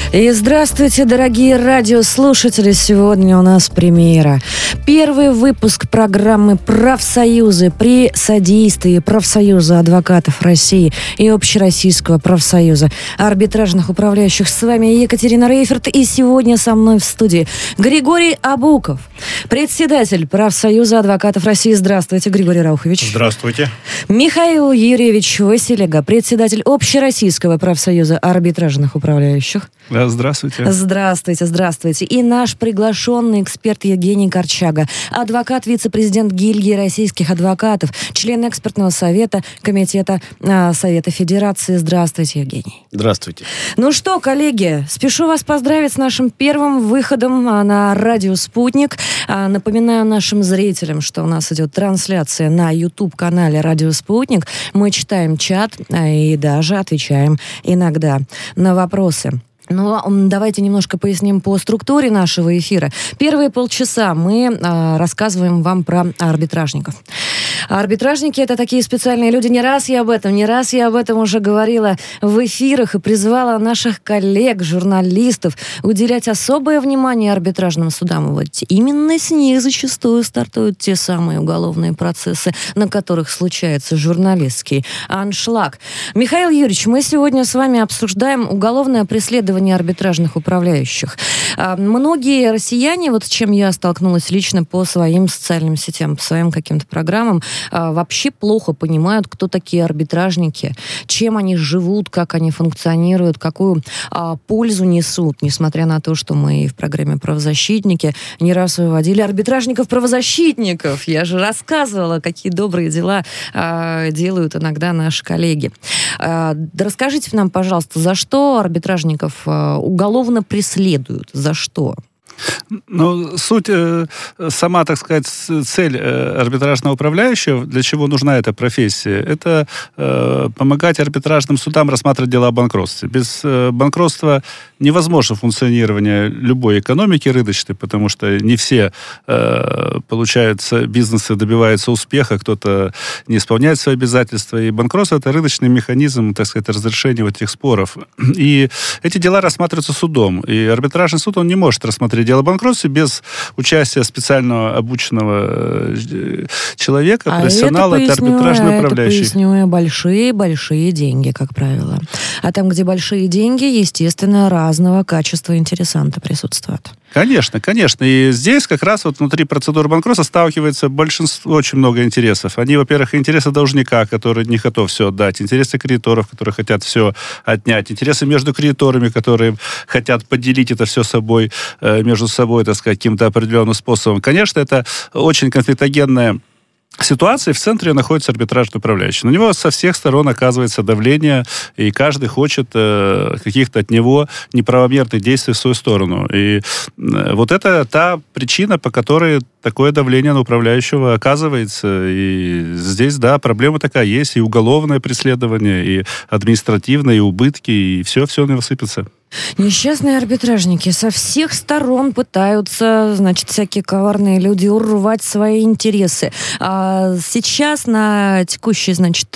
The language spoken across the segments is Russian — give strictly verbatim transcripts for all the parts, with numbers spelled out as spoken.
И здравствуйте, дорогие радиослушатели! Сегодня у нас премьера. Первый выпуск программы «Профсоюзы» при содействии Профсоюза адвокатов России и Общероссийского профсоюза арбитражных управляющих. С вами Екатерина Рейферт, и сегодня со мной в студии Григорий Абуков, председатель Профсоюза адвокатов России. Здравствуйте, Григорий Раухович. Здравствуйте. Михаил Юрьевич Василега, председатель Общероссийского профсоюза арбитражных управляющих. Да, здравствуйте. Здравствуйте, здравствуйте. И наш приглашенный эксперт Евгений Корчага, адвокат, вице-президент гильдии российских адвокатов, член экспертного совета Комитета а, Совета Федерации. Здравствуйте, Евгений. Здравствуйте. Ну что, коллеги, спешу вас поздравить с нашим первым выходом а, на радио «Спутник». А, напоминаю нашим зрителям, что у нас идет трансляция на YouTube-канале «Радио Спутник». Мы читаем чат а, и даже отвечаем иногда на вопросы. Но давайте немножко поясним по структуре нашего эфира. Первые полчаса мы а, рассказываем вам про арбитражников. Арбитражники — это такие специальные люди. Не раз я об этом, не раз я об этом уже говорила в эфирах и призывала наших коллег, журналистов, уделять особое внимание арбитражным судам. Вот именно с них зачастую стартуют те самые уголовные процессы, на которых случается журналистский аншлаг. Михаил Юрьевич, мы сегодня с вами обсуждаем уголовное преследование арбитражных управляющих. А, многие россияне, вот с чем я столкнулась лично по своим социальным сетям, по своим каким-то программам, а, вообще плохо понимают, кто такие арбитражники, чем они живут, как они функционируют, какую а, пользу несут, несмотря на то, что мы и в программе «Правозащитники» не раз выводили арбитражников-правозащитников. Я же рассказывала, какие добрые дела а, делают иногда наши коллеги. А, да расскажите нам, пожалуйста, за что арбитражников уголовно преследуют? За что? Ну, суть, э, сама, так сказать, цель э, арбитражного управляющего, для чего нужна эта профессия, это э, помогать арбитражным судам рассматривать дела о банкротстве. Без э, банкротства невозможно функционирование любой экономики рыночной, потому что не все, э, получается, бизнесы добиваются успеха, кто-то не исполняет свои обязательства, и банкротство — это рыночный механизм, так сказать, разрешения вот этих споров. И эти дела рассматриваются судом, и арбитражный суд, он не может рассмотреть дело о банкротстве без участия специального обученного человека, а профессионала, это, это арбитражный управляющий. Это, поясню, большие-большие деньги, как правило. А там, где большие деньги, естественно, разного качества интересанты присутствуют. Конечно, конечно. И здесь как раз вот внутри процедуры банкротства сталкивается большинство, очень много интересов. Они, во-первых, интересы должника, который не готов все отдать, интересы кредиторов, которые хотят все отнять, интересы между кредиторами, которые хотят поделить это все собой, между собой, так сказать, каким-то определенным способом. Конечно, это очень конфликтогенная ситуации. В центре находится арбитражный управляющий. На него со всех сторон оказывается давление, и каждый хочет э, каких-то от него неправомерных действий в свою сторону. И э, вот это та причина, по которой такое давление на управляющего оказывается. И здесь, да, проблема такая есть. И уголовное преследование, и административное, и убытки, и все-все на него сыпется. Несчастные арбитражники со всех сторон пытаются, значит, всякие коварные люди урвать свои интересы. А сейчас на текущий, значит,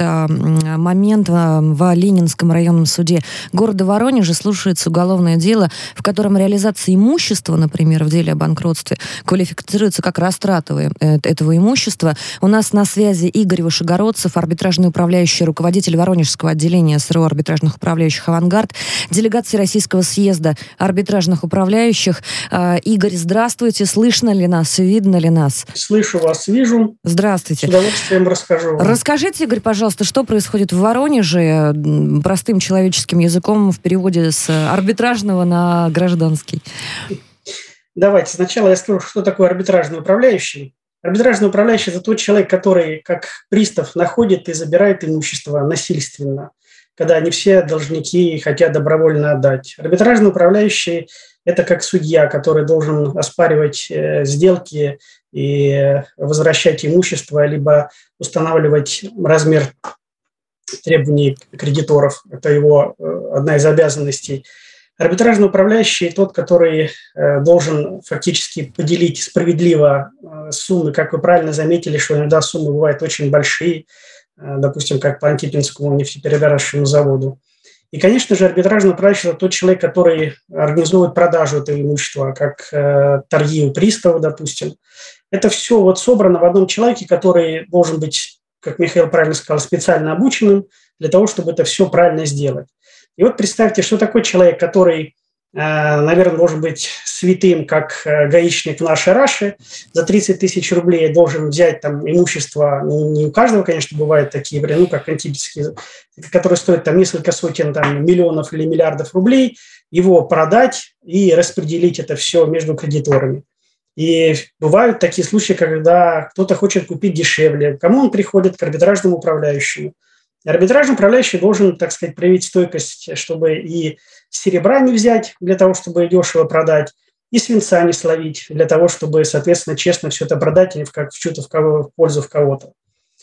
момент в Ленинском районном суде города Воронежа слушается уголовное дело, в котором реализация имущества, например, в деле о банкротстве, квалифицируется как растрата этого имущества. У нас на связи Игорь Вышегородцев, арбитражный управляющий, руководитель Воронежского отделения СРО арбитражных управляющих «Авангард», делегации Российского съезда арбитражных управляющих. Игорь, здравствуйте. Слышно ли нас? Видно ли нас? Слышу вас, вижу. Здравствуйте. С удовольствием расскажу вам. Расскажите, Игорь, пожалуйста, что происходит в Воронеже простым человеческим языком в переводе с арбитражного на гражданский? Давайте сначала я скажу, что такое арбитражный управляющий. Арбитражный управляющий – это тот человек, который, как пристав, находит и забирает имущество насильственно, когда не все должники хотят добровольно отдать. Арбитражный управляющий – это как судья, который должен оспаривать э, сделки и возвращать имущество, либо устанавливать размер требований кредиторов. Это его э, одна из обязанностей. Арбитражный управляющий – тот, который э, должен фактически поделить справедливо э, суммы. Как вы правильно заметили, что иногда суммы бывают очень большие, допустим, как по Антипинскому нефтепереработочному заводу. И, конечно же, арбитражный управляющий – это тот человек, который организует продажу этого имущества, как э, торги у приставов, допустим. Это все вот собрано в одном человеке, который должен быть, как Михаил правильно сказал, специально обученным для того, чтобы это все правильно сделать. И вот представьте, что такой человек, который, наверное, должен быть святым, как гаишник в нашей Раше, за тридцать тысяч рублей должен взять там имущество, не у каждого, конечно, бывают такие, ну, как антибитские, которые стоят там несколько сотен там, миллионов или миллиардов рублей, его продать и распределить это все между кредиторами. И бывают такие случаи, когда кто-то хочет купить дешевле. Кому он приходит? К арбитражному управляющему. Арбитражный управляющий должен, так сказать, проявить стойкость, чтобы и серебра не взять для того, чтобы дешево продать, и свинца не словить для того, чтобы, соответственно, честно все это продать, а не в, как, в чью-то в, кого, в пользу в кого-то.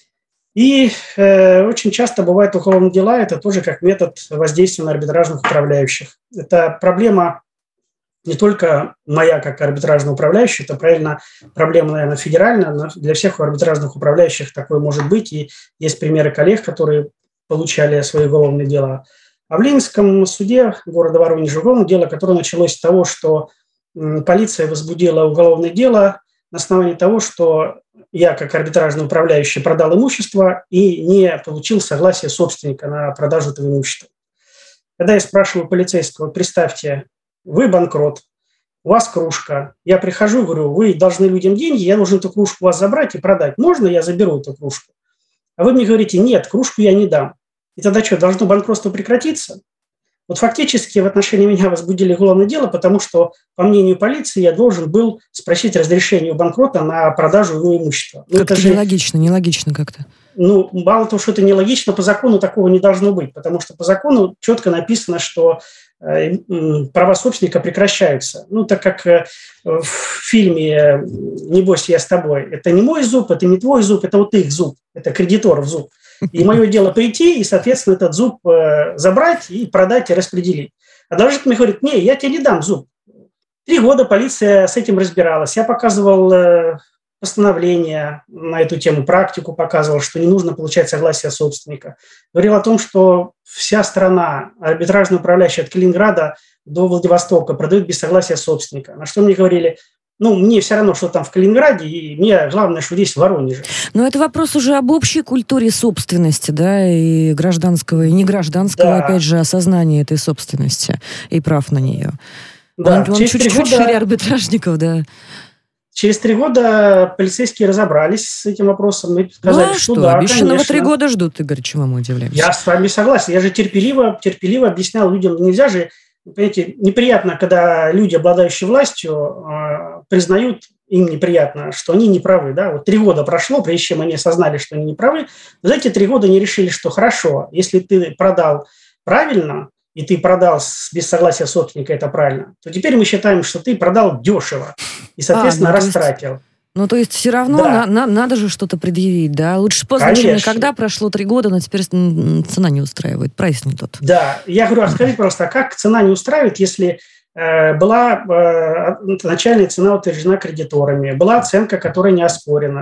И э, очень часто бывают уголовные дела, это тоже как метод воздействия на арбитражных управляющих. Это проблема не только моя, как арбитражный управляющий, это правильно проблема, наверное, федеральная, но для всех арбитражных управляющих такое может быть. И есть примеры коллег, которые получали свои уголовные дела. А в Ленинском суде города Воронежа уголовное дело, которое началось с того, что полиция возбудила уголовное дело на основании того, что я, как арбитражный управляющий, продал имущество и не получил согласия собственника на продажу этого имущества. Когда я спрашиваю полицейского, представьте, вы банкрот, у вас кружка. Я прихожу, говорю, вы должны людям деньги, я должен эту кружку у вас забрать и продать. Можно я заберу эту кружку? А вы мне говорите, нет, кружку я не дам. И тогда что, должно банкротство прекратиться? Вот фактически в отношении меня возбудили уголовное дело, потому что, по мнению полиции, я должен был спросить разрешение у банкрота на продажу его имущества. Ну, как-то это же нелогично, нелогично как-то. Ну, мало того, что это нелогично, по закону такого не должно быть, потому что по закону четко написано, что э, права собственника прекращаются. Ну, так как э, в фильме «Не бойся, я с тобой», это не мой зуб, это не твой зуб, это вот их зуб, это кредиторов зуб. И мое дело прийти и, соответственно, этот зуб э, забрать и продать и распределить. А должник мне говорит, не, я тебе не дам зуб. Три года полиция с этим разбиралась. Я показывал э, постановление на эту тему, практику показывал, что не нужно получать согласие собственника. Говорил о том, что вся страна, арбитражный управляющий от Калининграда до Владивостока продают без согласия собственника. На что мне говорили, ну, мне все равно, что там в Калининграде, и мне главное, что здесь в Воронеже. Но это вопрос уже об общей культуре собственности, да, и гражданского, и негражданского, да. Опять же, осознания этой собственности и прав на нее. Да. Он, он чуть-чуть года... шире арбитражников, да. Через три года полицейские разобрались с этим вопросом и сказали, ну, а что, что да, обещанного конечно. три года ждут, Игорь, чему мы удивляемся? Я с вами согласен. Я же терпеливо, терпеливо объяснял людям, нельзя же, понимаете, неприятно, когда люди, обладающие властью, признают, им неприятно, что они не правы. Да? Вот три года прошло, прежде чем они осознали, что они не правы. За эти три года они решили, что хорошо, если ты продал правильно, и ты продал без согласия собственника, это правильно, то теперь мы считаем, что ты продал дешево и, соответственно, а, ну, растратил. Есть, ну, то есть все равно да. на, на, надо же что-то предъявить, да? Лучше поздно, чем никогда. Прошло три года, но теперь цена не устраивает, прайс не тот. Да, я говорю, а скажите, просто, а как цена не устраивает, если э, была э, начальная цена утверждена кредиторами, была оценка, которая не оспорена,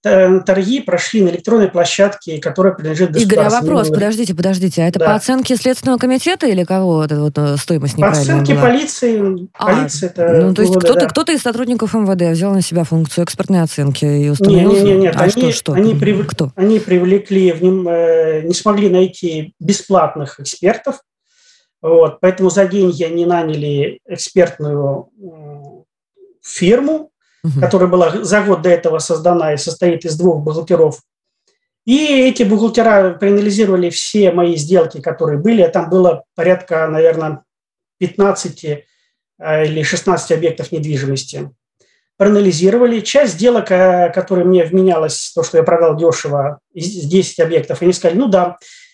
торги прошли на электронной площадке, которая принадлежит государству. Игорь, а вопрос, подождите, подождите, а это да. по оценке Следственного комитета или кого это вот, стоимость неправильная была? По оценке была? полиции. А, полиция это ну, то есть выводы, кто-то, да. кто-то из сотрудников эм вэ дэ взял на себя функцию экспертной оценки и установил... Нет, нет, нет, а они, что, что? Они, прив... кто? они привлекли, в ним, э, не смогли найти бесплатных экспертов, вот, поэтому за деньги они наняли экспертную э, фирму, угу. которая была за год до этого создана и состоит из двух бухгалтеров. И эти бухгалтера проанализировали все мои сделки, которые были. Там было порядка, наверное, пятнадцать или шестнадцать объектов недвижимости. Проанализировали. Часть сделок, которые мне вменялось, то, что я продал дешево, из десяти объектов, они сказали, ну да,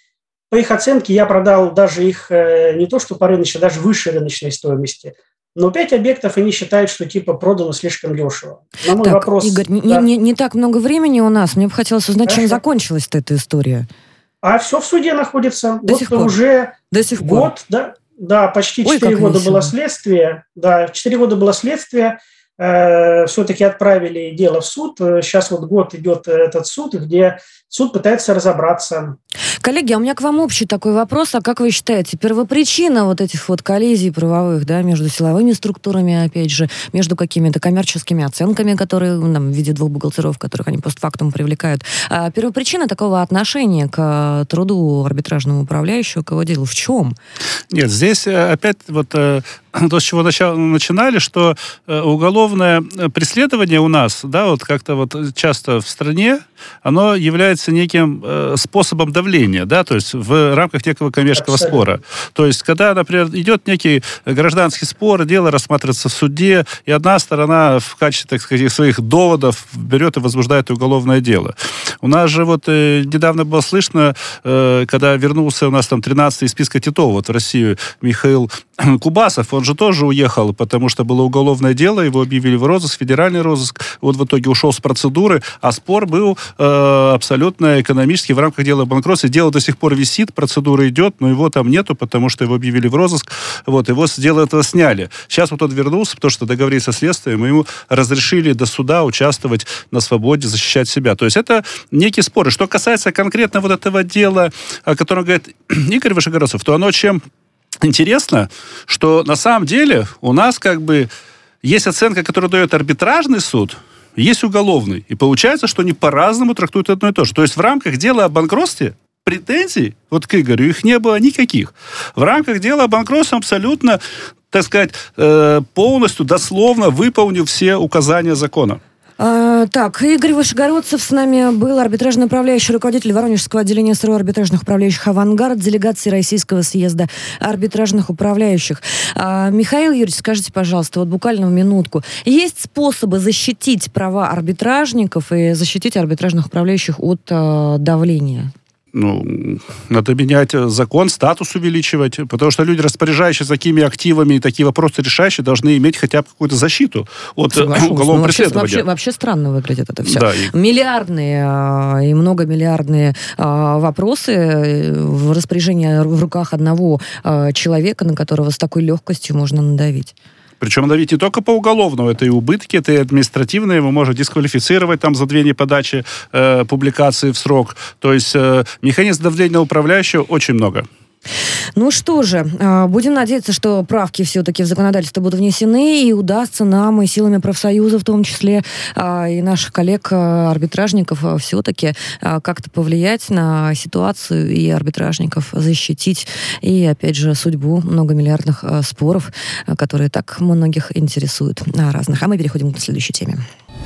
по их оценке я продал даже их не то, что по рыночной, даже выше рыночной стоимости. Но пять объектов они считают, что типа продано слишком дешево. На мой так, вопрос... Игорь, да. не, не, не так много времени у нас. Мне бы хотелось узнать, Хорошо. чем закончилась-то эта история. А все в суде находится. До вот сих пор? Уже До сих год, пор? да, да, почти Ой, четыре года весело. было следствие. Да, четыре года было следствие. Э, все-таки отправили дело в суд. Сейчас вот год идет этот суд, где Суд пытается разобраться. Коллеги, а у меня к вам общий такой вопрос. А как вы считаете, первопричина вот этих вот коллизий правовых, да, между силовыми структурами, опять же, между какими-то коммерческими оценками, которые, там, в виде двух бухгалтеров, которых они постфактум привлекают, а первопричина такого отношения к труду арбитражного управляющего, к его делу в чем? Нет, здесь опять вот то, с чего начинали, что уголовное преследование у нас, да, вот как-то вот часто в стране, оно является неким способом давления, да, то есть в рамках некого коммерческого Абсолютно. спора. То есть, когда, например, идет некий гражданский спор, дело рассматривается в суде, и одна сторона в качестве, так сказать, своих доводов берет и возбуждает уголовное дело. У нас же вот э, недавно было слышно, э, когда вернулся у нас там тринадцатый из списка Титова вот в Россию Михаил Кубасов, он же тоже уехал, потому что было уголовное дело, его объявили в розыск, федеральный розыск, вот в итоге ушел с процедуры, а спор был э, абсолютно экономический в рамках дела банкротства. Дело до сих пор висит, процедура идет, но его там нету, потому что его объявили в розыск, вот, его с дела этого сняли. Сейчас вот он вернулся, потому что договорились со следствием, ему разрешили до суда участвовать на свободе, защищать себя. То есть это некие споры. Что касается конкретно вот этого дела, о котором говорит Игорь Вышегородцев, то оно чем интересно, что на самом деле у нас как бы есть оценка, которую дает арбитражный суд, есть уголовный. И получается, что они по-разному трактуют одно и то же. То есть в рамках дела о банкротстве претензий вот к Игорю их не было никаких. В рамках дела о банкротстве абсолютно, так сказать, полностью, дословно выполнил все указания закона. А, так, Игорь Вышегородцев с нами был, арбитражный управляющий, руководитель Воронежского отделения СРО арбитражных управляющих «Авангард», делегации Российского съезда арбитражных управляющих. А, Михаил Юрьевич, скажите, пожалуйста, вот буквально в минутку, есть способы защитить права арбитражников и защитить арбитражных управляющих от а, давления? Ну, надо менять закон, статус увеличивать, потому что люди, распоряжающиеся такими активами и такие вопросы решающие, должны иметь хотя бы какую-то защиту от Соглашусь. уголовного ну, преследования. Вообще, вообще странно выглядит это все. Да, и... Миллиардные и многомиллиардные а, вопросы в распоряжении в руках одного а, человека, на которого с такой легкостью можно надавить. Причем давить не только по уголовному, это и убытки, это и административные, его можно дисквалифицировать там за две неподачи э, публикации в срок. То есть э, механизм давления управляющего очень много. Ну что же, будем надеяться, что правки все-таки в законодательство будут внесены, и удастся нам и силами профсоюза, в том числе и наших коллег-арбитражников, все-таки как-то повлиять на ситуацию и арбитражников защитить, и, опять же, судьбу многомиллиардных споров, которые так многих интересуют разных. А мы переходим к следующей теме.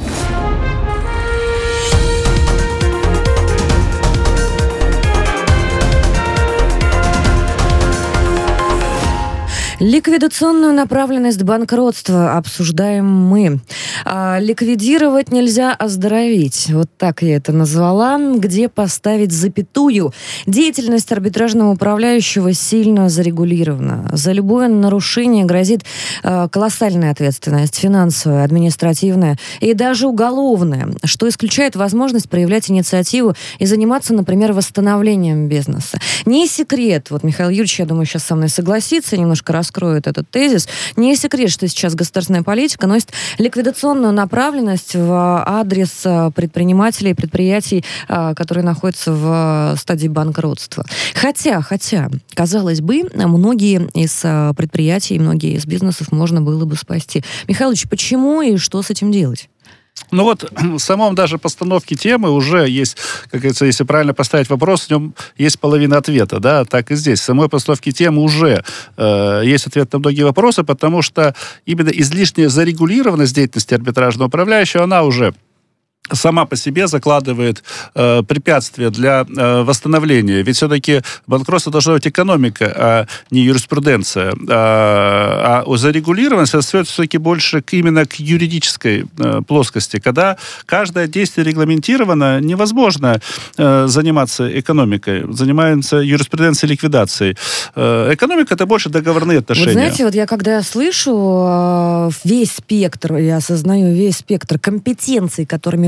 Ликвидационную направленность банкротства обсуждаем мы. А, ликвидировать нельзя оздоровить. Вот так я это назвала. Где поставить запятую? Деятельность арбитражного управляющего сильно зарегулирована. За любое нарушение грозит а, колоссальная ответственность, финансовая, административная и даже уголовная, что исключает возможность проявлять инициативу и заниматься, например, восстановлением бизнеса. Не секрет, вот Михаил Юрьевич, я думаю, сейчас со мной согласится, немножко раз раскроет этот тезис. Не секрет, что сейчас государственная политика носит ликвидационную направленность в адрес предпринимателей и предприятий, которые находятся в стадии банкротства. Хотя, хотя, казалось бы, многие из предприятий, многие из бизнесов можно было бы спасти. Михаил Ильич, почему и что с этим делать? Ну вот, в самом даже постановке темы уже есть, как говорится, если правильно поставить вопрос, в нем есть половина ответа, да, так и здесь. В самой постановке темы уже э, есть ответ на многие вопросы, потому что именно излишняя зарегулированность деятельности арбитражного управляющего, она уже сама по себе закладывает э, препятствия для э, восстановления. Ведь все-таки банкротство должна быть экономика, а не юриспруденция. А, а зарегулированность остается все-таки больше к, именно к юридической э, плоскости. Когда каждое действие регламентировано, невозможно э, заниматься экономикой. Занимаемся юриспруденцией, ликвидацией. Э, экономика — это больше договорные отношения. Вот знаете, вот я когда слышу э, весь спектр, я осознаю весь спектр компетенций, которыми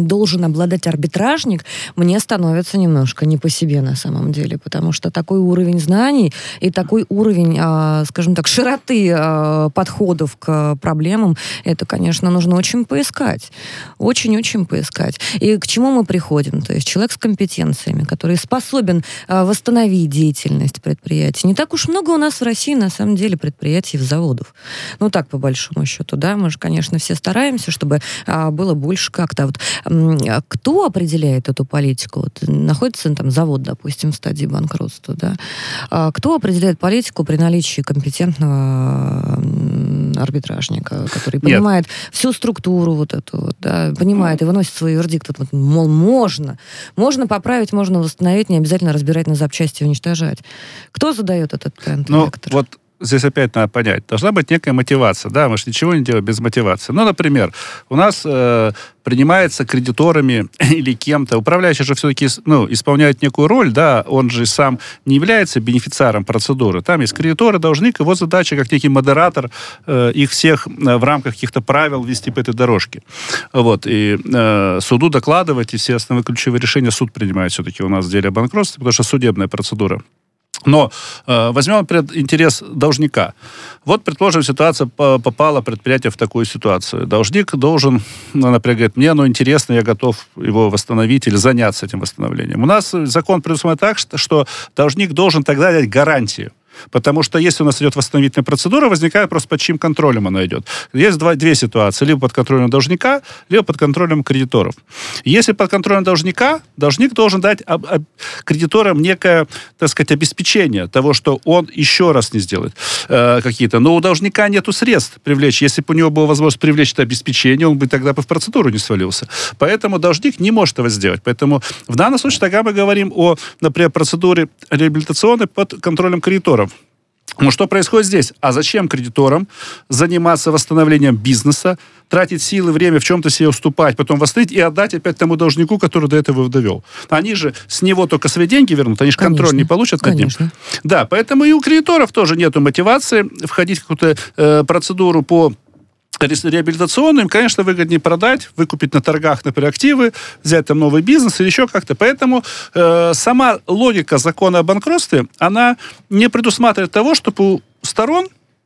должен обладать арбитражник, мне становится немножко не по себе на самом деле, потому что такой уровень знаний и такой уровень, э, скажем так, широты э, подходов к проблемам, это, конечно, нужно очень поискать. Очень-очень поискать. И к чему мы приходим? То есть человек с компетенциями, который способен э, восстановить деятельность предприятия. Не так уж много у нас в России, на самом деле, предприятий и заводов. Ну, так, по большому счету, да. Мы же, конечно, все стараемся, чтобы а, было больше как-то. Вот, а, кто определяет эту политику? Вот, находится там завод, допустим, в стадии банкротства, да. А, кто определяет политику при наличии компетентного арбитражника, который понимает Нет. всю структуру вот эту, вот, да, понимает и выносит свой вердикт, вот, мол, можно. Можно поправить, можно восстановить, не обязательно разбирать на запчасти и уничтожать. Кто задает этот тренд? Ну, вот здесь опять надо понять. Должна быть некая мотивация. Да, мы же ничего не делаем без мотивации. Ну, например, у нас э, принимается кредиторами или кем-то. Управляющий же все-таки ну, исполняет некую роль, да, он же сам не является бенефициаром процедуры. Там есть кредиторы, должник, его задача, как некий модератор, э, их всех э, в рамках каких-то правил вести по этой дорожке. Вот. И э, суду докладывать, и все основные ключевые решения суд принимает все-таки у нас в деле о банкротстве, потому что судебная процедура. Но э, возьмем, например, интерес должника. Вот, предположим, ситуация попала, предприятие в такую ситуацию. Должник должен, ну, например, говорит, мне оно интересно, я готов его восстановить или заняться этим восстановлением. У нас закон предусматривает так, что, что должник должен тогда дать гарантию. Потому что если у нас идет восстановительная процедура, возникает просто под чьим контролем она идет. Есть два, две ситуации. Либо под контролем должника, либо под контролем кредиторов. Если под контролем должника, должник должен дать об, об, кредиторам некое, так сказать, обеспечение того, что он еще раз не сделает э, какие-то. Но у должника нету средств привлечь. Если бы у него была возможность привлечь это обеспечение, он бы тогда бы в процедуру не свалился. Поэтому должник не может этого сделать. Поэтому в данном случае тогда мы говорим о, например, процедуре реабилитационной под контролем кредиторов. Но что происходит здесь? А зачем кредиторам заниматься восстановлением бизнеса, тратить силы, время, в чем-то себе уступать, потом восстановить и отдать опять тому должнику, который до этого довел? Они же с него только свои деньги вернут, они же конечно, контроль не получат над ним. Да, поэтому и у кредиторов тоже нету мотивации входить в какую-то э, процедуру по реабилитационную, им, конечно, выгоднее продать, выкупить на торгах, например, активы, взять там новый бизнес или еще как-то. Поэтому э, сама логика закона о банкротстве, она не предусматривает того, чтобы у сторон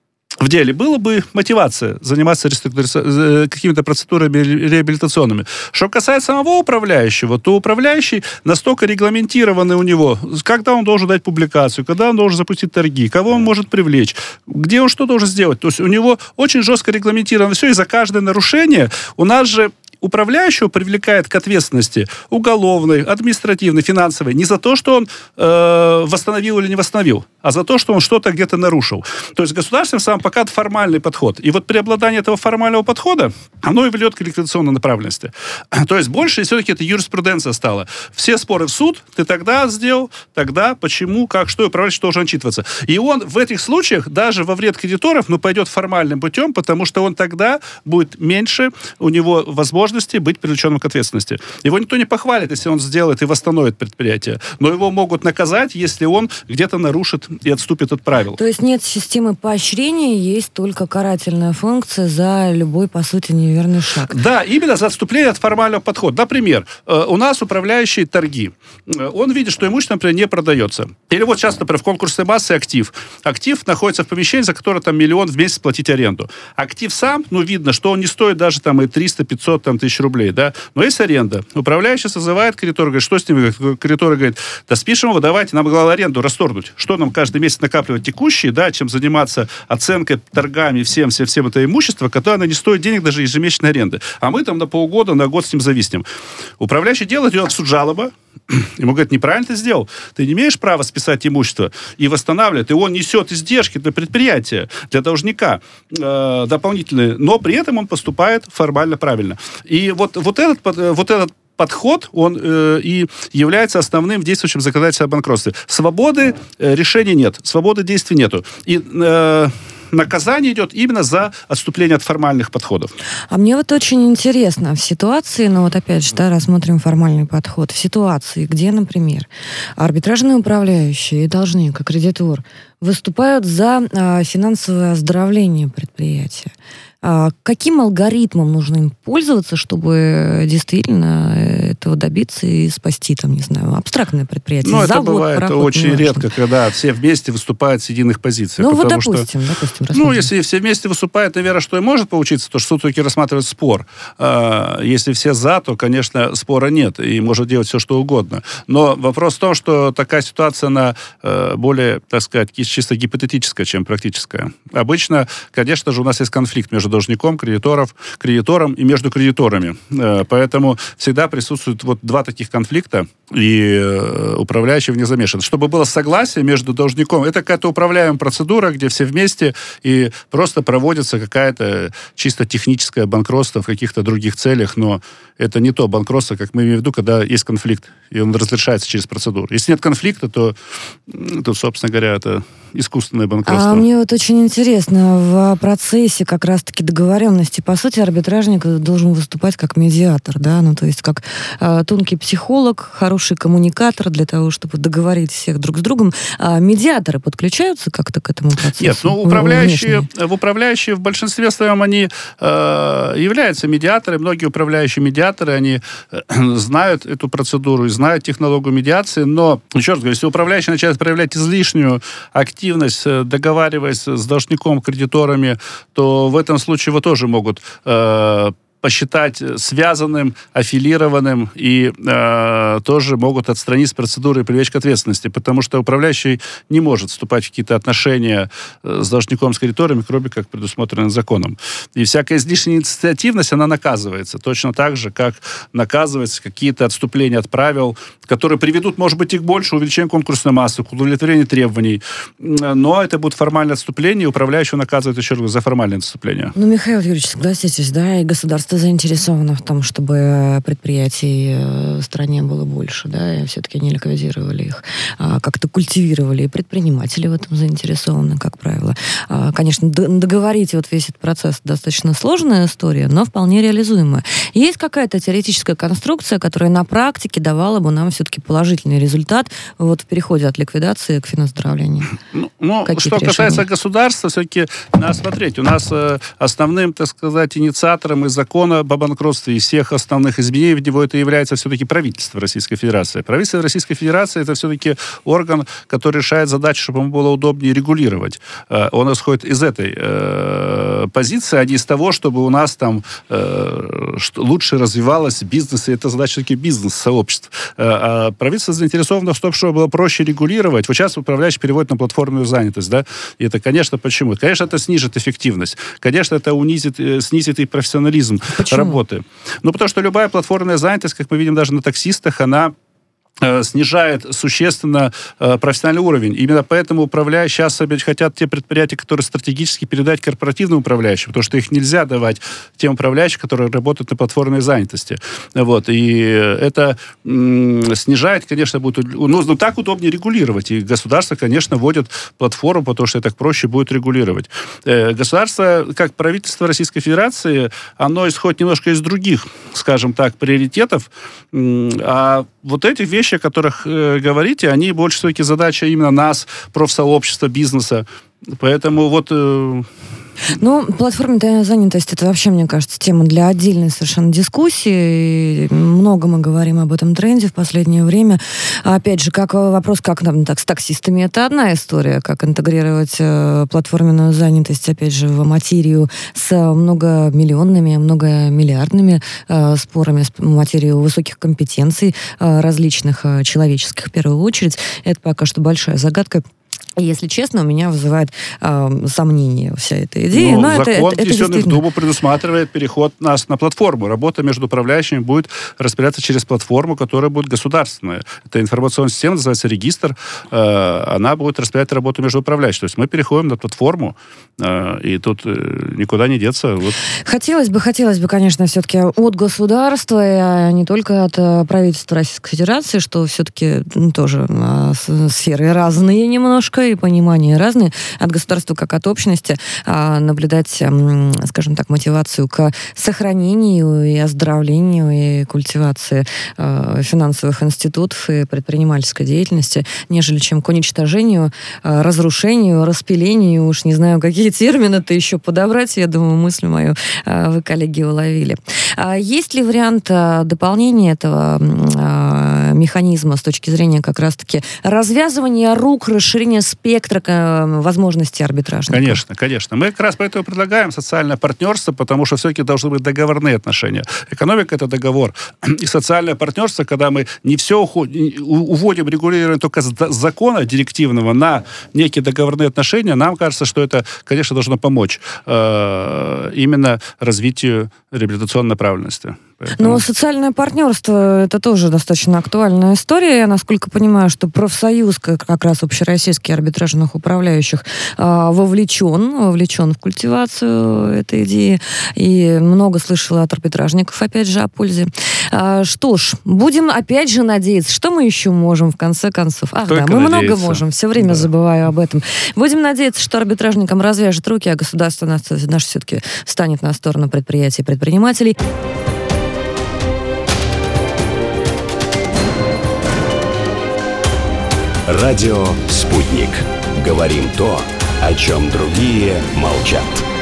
в деле была бы мотивация заниматься реструктури... какими-то процедурами реабилитационными. Что касается самого управляющего, то управляющий настолько регламентированный у него, когда он должен дать публикацию, когда он должен запустить торги, кого он может привлечь, где он что должен сделать. То есть у него очень жестко регламентировано все, и за каждое нарушение у нас же управляющего привлекает к ответственности уголовной, административной, финансовой не за то, что он э, восстановил или не восстановил, а за то, что он что-то где-то нарушил. То есть государство сам пока формальный подход. И вот преобладание этого формального подхода, оно и ведет к ликвидационной направленности. То есть больше все-таки это юриспруденция стала. Все споры в суд, ты тогда сделал, тогда, почему, как, что, и управляющий должен отчитываться. И он в этих случаях даже во вред кредиторов, ну, пойдет формальным путем, потому что он тогда будет меньше, у него возможность быть привлеченным к ответственности. Его никто не похвалит, если он сделает и восстановит предприятие. Но его могут наказать, если он где-то нарушит и отступит от правил. То есть нет системы поощрения, есть только карательная функция за любой, по сути, неверный шаг. Да, именно за отступление от формального подхода. Например, у нас управляющий торги. Он видит, что имущество, например, не продается. Или вот сейчас, например, в конкурсной массе актив. Актив находится в помещении, за которое там миллион в месяц платить аренду. Актив сам, ну, видно, что он не стоит даже там и триста-пятьсот там, тысяч рублей, да, но есть аренда. Управляющий созывает кредитора, говорит, что с ним? Кредитор говорит, да спишем его, давайте, нам главное аренду расторгнуть. Что нам каждый месяц накапливать текущие, да, чем заниматься оценкой, торгами, всем, всем, всем это имущество, которое оно не стоит денег даже ежемесячной аренды. А мы там на полгода, на год с ним зависнем. Управляющий делает, идет в суд жалоба, ему говорят, неправильно ты сделал. Ты не имеешь права списать имущество и восстанавливать. И он несет издержки для предприятия, для должника э, дополнительные, но при этом он поступает формально правильно. И вот, вот, этот, вот этот подход, он э, и является основным в действующем законодательстве о банкротстве. Свободы э, решения нет, свободы действий нету. И э, наказание идет именно за отступление от формальных подходов. А мне вот очень интересно, в ситуации, ну вот опять же, да, рассмотрим формальный подход, в ситуации, где, например, арбитражные управляющие и должник, и кредитор выступают за а, финансовое оздоровление предприятия. А каким алгоритмом нужно им пользоваться, чтобы действительно этого добиться и спасти, там, не знаю, абстрактное предприятие? Ну, это завод, бывает пароход, очень неважно. редко, когда все вместе выступают с единых позиций. Ну, вот потому допустим, что, допустим. ну, если все вместе выступают, наверное, что и может получиться, то что суд все-таки рассматривает спор. А, если все за, то, конечно, спора нет, и может делать все, что угодно. Но вопрос в том, что такая ситуация, она э, более, так сказать, чисто гипотетическая, чем практическая. Обычно, конечно же, у нас есть конфликт между должником, кредиторов, кредитором и между кредиторами. Э, поэтому всегда присутствуют вот два таких конфликта, и э, управляющий в них замешан. Чтобы было согласие между должником, это какая-то управляемая процедура, где все вместе, и просто проводится какая-то чисто техническое банкротство в каких-то других целях, но это не то банкротство, как мы имеем в виду, когда есть конфликт, и он разрешается через процедуру. Если нет конфликта, то, то собственно говоря, это искусственное банкротство. А мне вот очень интересно, в процессе как раз-таки договоренности, по сути, арбитражник должен выступать как медиатор, да, ну, то есть как э, тонкий психолог, хороший коммуникатор для того, чтобы договорить всех друг с другом. А медиаторы подключаются как-то к этому процессу? Нет, ну, управляющие, в управляющие в большинстве своем они э, являются медиаторами, многие управляющие медиаторы, они э, знают эту процедуру и знают технологию медиации, но, еще раз говорю, если управляющий начинает проявлять излишнюю активность, договариваясь с должником, кредиторами, то в этом случае его тоже могут э, посчитать связанным, аффилированным и э, тоже могут отстранить с процедуры и привлечь к ответственности, потому что управляющий не может вступать в какие-то отношения с должником, с кредиторами, кроме как предусмотрено законом. И всякая излишняя инициативность, она наказывается. Точно так же, как наказываются какие-то отступления от правил, которые приведут, может быть, и к большему увеличению конкурсной массы, к удовлетворению требований. Но это будет формальное отступление, и управляющего наказывают еще раз за формальное отступление. Ну, Михаил Юрьевич, согласитесь, да, и государство заинтересовано в том, чтобы предприятий в стране было больше, да, и все-таки не ликвидировали их, а как-то культивировали, и предприниматели в этом заинтересованы, как правило. А, конечно, договорить вот весь этот процесс достаточно сложная история, но вполне реализуемая. Есть какая-то теоретическая конструкция, которая на практике давала бы нам все-таки положительный результат вот в переходе от ликвидации к финансоздравлению? Ну, ну что решения? касается государства, все-таки надо смотреть. У нас э, основным, так сказать, инициатором из закона об банкротстве и всех основных изменений в него это является все-таки правительство Российской Федерации. Правительство Российской Федерации это все-таки орган, который решает задачу, чтобы ему было удобнее регулировать. Э, он исходит из этой э, позиции, а не из того, чтобы у нас там э, лучше развивалось бизнес, и это задача все-таки бизнес-сообществ. Э, а правительство заинтересовано в том, чтобы было проще регулировать. Вот сейчас управляющий переводит на платформенную занятость, да, и это, конечно, почему? Конечно, это снижит эффективность. Конечно, это унизит, снизит и профессионализм Почему? работы. Ну, потому что любая платформенная занятость, как мы видим даже на таксистах, она снижает существенно э, профессиональный уровень. Именно поэтому управляющие сейчас хотят те предприятия, которые стратегически передать корпоративным управляющим, потому что их нельзя давать тем управляющим, которые работают на платформенной занятости. Вот. И это м- снижает, конечно, будет... Ну, ну, так удобнее регулировать. И государство, конечно, вводит платформу, потому что так проще будет регулировать. Э, государство, как правительство Российской Федерации, оно исходит немножко из других, скажем так, приоритетов. М- а вот эти вещи, о которых э, говорите, они больше все-таки задача именно нас, профсообщества, бизнеса. Поэтому вот... Э... Ну, платформенная занятость, это вообще, мне кажется, тема для отдельной совершенно дискуссии. И много мы говорим об этом тренде в последнее время. Опять же, как вопрос, как нам так с таксистами, это одна история, как интегрировать э, платформенную занятость, опять же, в материю с многомиллионными, многомиллиардными э, спорами, с материю высоких компетенций э, различных, э, человеческих в первую очередь. Это пока что большая загадка. Если честно, у меня вызывает э, сомнения вся эта идея. Но, но закон, это, это, это внесенный в действительно... Думу, предусматривает переход нас на платформу. Работа между управляющими будет распределяться через платформу, которая будет государственная. Это информационная система, называется регистр. Э, она будет распределять работу между управляющими. То есть мы переходим на платформу, э, и тут э, никуда не деться. Вот. Хотелось бы, хотелось бы, конечно, все-таки от государства, а не только от правительства Российской Федерации, что все-таки ну, тоже э, сферы разные немножко. немножко, и понимания разные от государства как от общности, наблюдать, скажем так, мотивацию к сохранению и оздоровлению и культивации финансовых институтов и предпринимательской деятельности, нежели чем к уничтожению, разрушению, распилению, уж не знаю, какие термины-то еще подобрать, я думаю, мысль мою вы, коллеги, уловили. Есть ли вариант дополнения этого механизма с точки зрения как раз-таки развязывания рук, расширения спектра возможностей арбитражников? Конечно, конечно. Мы как раз поэтому предлагаем социальное партнерство, потому что все-таки должны быть договорные отношения. Экономика — это договор. И социальное партнерство, когда мы не все уводим, регулируем только с закона директивного на некие договорные отношения, нам кажется, что это, конечно, должно помочь э, именно развитию реабилитационной направленности. Поэтому... Но социальное партнерство — это тоже достаточно актуальная история. Я, насколько понимаю, что профсоюз, как раз общероссийский арбитражных управляющих, вовлечен, вовлечен в культивацию этой идеи. И много слышала от арбитражников, опять же, о пользе. Что ж, будем опять же надеяться. Что мы еще можем, в конце концов? Ах, Только да, мы надеяться. много можем. Все время да. забываю об этом. Будем надеяться, что арбитражникам развяжет руки, а государство наше, наше все-таки встанет на сторону предприятий и предпринимателей. Радио «Спутник». Говорим то, о чем другие молчат.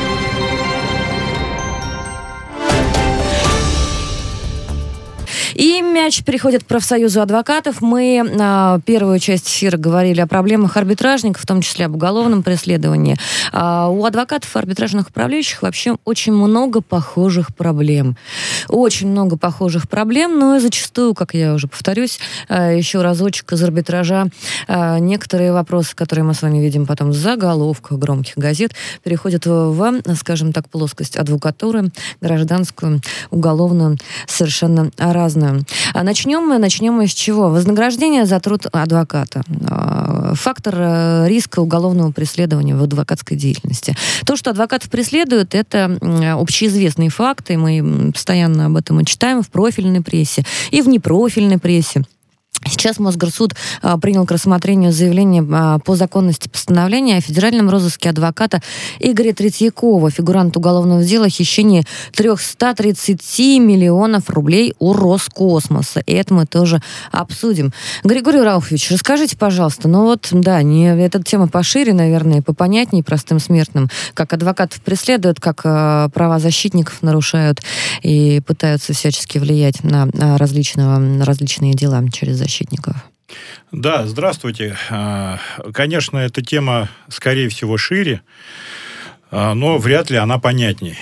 И мяч переходит к профсоюзу адвокатов. Мы а, первую часть эфира говорили о проблемах арбитражников, в том числе об уголовном преследовании. А, у адвокатов и арбитражных управляющих вообще очень много похожих проблем. Очень много похожих проблем, но и зачастую, как я уже повторюсь, а, еще разочек из арбитража, а, некоторые вопросы, которые мы с вами видим потом в заголовках громких газет, переходят в, скажем так, плоскость адвокатуры, гражданскую, уголовную, совершенно разную. Начнем мы, начнем мы с чего? Вознаграждение за труд адвоката. Фактор риска уголовного преследования в адвокатской деятельности. То, что адвокатов преследуют, это общеизвестные факты. Мы постоянно об этом и читаем в профильной прессе и в непрофильной прессе. Сейчас Мосгорсуд а, принял к рассмотрению заявление а, по законности постановления о федеральном розыске адвоката Игоря Третьякова, фигурант уголовного дела о хищении триста тридцать миллионов рублей у Роскосмоса. И это мы тоже обсудим. Григорий Рауфович, расскажите, пожалуйста, ну вот, да, не, эта тема пошире, наверное, попонятнее простым смертным, как адвокатов преследуют, как а, права защитников нарушают и пытаются всячески влиять на, на, различного, на различные дела через защитников. Да, здравствуйте. Конечно, эта тема, скорее всего, шире, но вряд ли она понятней.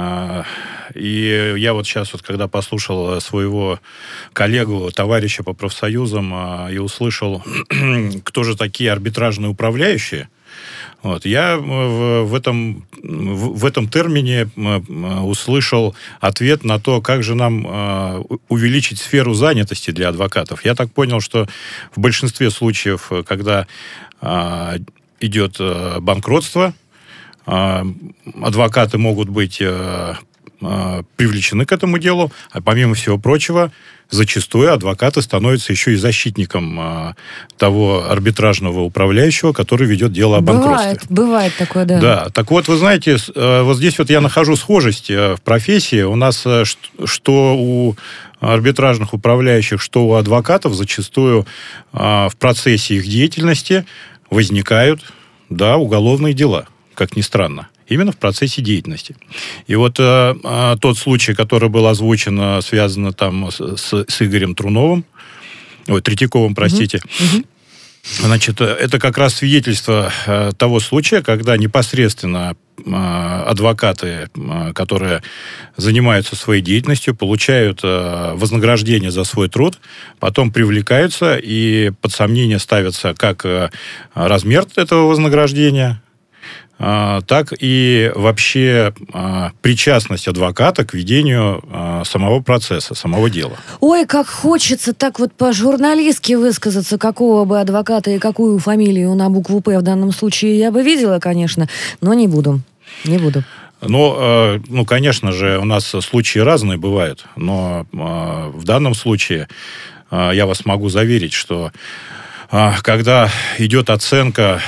И я вот сейчас, вот, когда послушал своего коллегу, товарища по профсоюзам, и услышал, кто же такие арбитражные управляющие, вот, я в, в, этом, в, в этом термине услышал ответ на то, как же нам увеличить сферу занятости для адвокатов. Я так понял, что в большинстве случаев, когда идет банкротство, адвокаты могут быть привлечены к этому делу, а помимо всего прочего, зачастую адвокаты становятся еще и защитником а, того арбитражного управляющего, который ведет дело о банкротстве. Бывает, бывает такое, да. Да, так вот, вы знаете, вот здесь вот я нахожу схожесть в профессии. У нас что у арбитражных управляющих, что у адвокатов зачастую а, в процессе их деятельности возникают, да, уголовные дела, как ни странно. Именно в процессе деятельности. И вот э, э, тот случай, который был озвучен, э, связан там с, с Игорем Труновым, ой, Третьяковым, простите, uh-huh. Uh-huh. Значит, это как раз свидетельство э, того случая, когда непосредственно э, адвокаты, э, которые занимаются своей деятельностью, получают э, вознаграждение за свой труд, потом привлекаются, и под сомнение ставится как э, размер этого вознаграждения, так и вообще причастность адвоката к ведению самого процесса, самого дела. Ой, как хочется так вот по-журналистски высказаться, какого бы адвоката и какую фамилию на букву «П» в данном случае я бы видела, конечно, но не буду, не буду. Ну, ну, конечно же, у нас случаи разные бывают, но в данном случае я вас могу заверить, что когда идет оценка